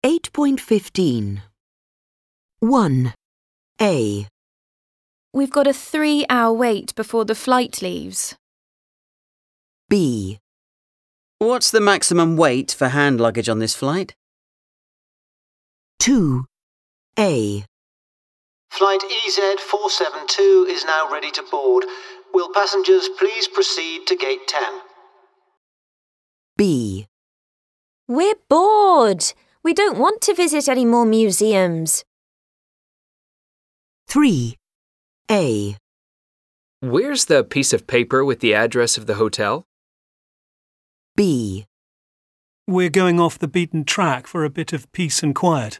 8.15 1. A. We've got a 3-hour wait before the flight leaves. B. What's the maximum weight for hand luggage on this flight? 2. A. Flight EZ472 is now ready to board. Will passengers please proceed to gate 10? B. We're bored. We don't want to visit any more museums. 3. A. Where's the piece of paper with the address of the hotel? B. We're going off the beaten track for a bit of peace and quiet.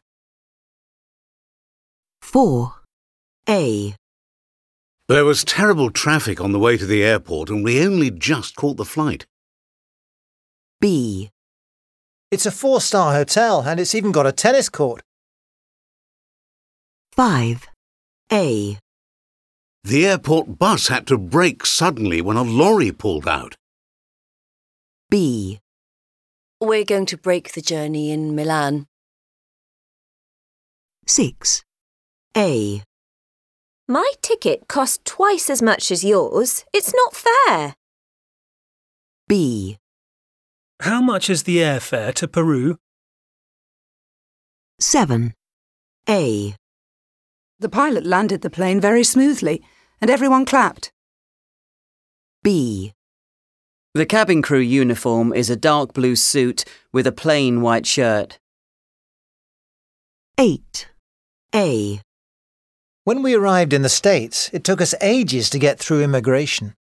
4. A. There was terrible traffic on the way to the airport and we only just caught the flight. B. It's a 4-star hotel and it's even got a tennis court. 5. A. The airport bus had to brake suddenly when a lorry pulled out. B. We're going to break the journey in Milan. 6. A. My ticket cost twice as much as yours. It's not fair. B. How much is the airfare to Peru? 7. A. The pilot landed the plane very smoothly, and everyone clapped. B. The cabin crew uniform is a dark blue suit with a plain white shirt. 8. A. When we arrived in the States, it took us ages to get through immigration.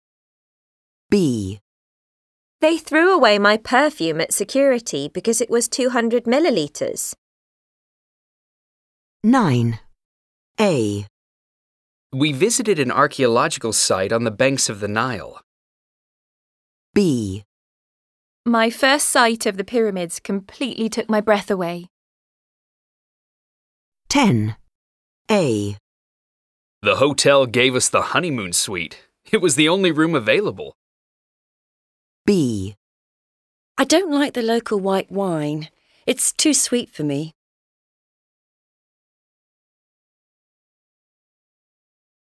B. They threw away my perfume at security because it was 200 millilitres. 9. A. We visited an archaeological site on the banks of the Nile. B. My first sight of the pyramids completely took my breath away. 10. A. The hotel gave us the honeymoon suite. It was the only room available. B. I don't like the local white wine. It's too sweet for me.